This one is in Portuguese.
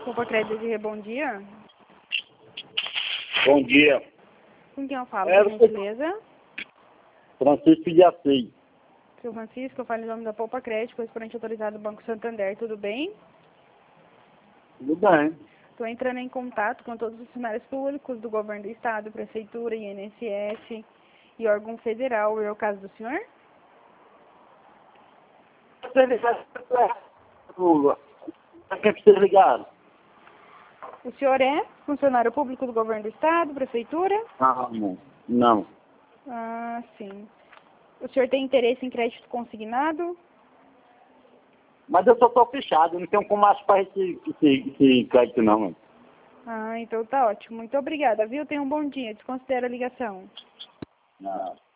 Poupa Crédito de bom dia. Bom dia. Com quem eu falo, É, por gentileza? Francisco de Assis. Seu Francisco, eu falo em nome da Poupa Crédito, correspondente autorizado do Banco Santander, tudo bem? Tudo bem. Estou entrando em contato com todos os funcionários públicos do Governo do Estado, Prefeitura, INSS e órgão federal. É o caso do senhor? Para que precisa ligar? O senhor é funcionário público do Governo do Estado, Prefeitura? Não, não. Ah, sim. O senhor tem interesse em crédito consignado? Mas eu só estou fechado, não tenho como mais para esse crédito não, mano. Ah, então tá ótimo. Muito obrigada, viu? Tenha um bom dia. Desconsidera a ligação. Não.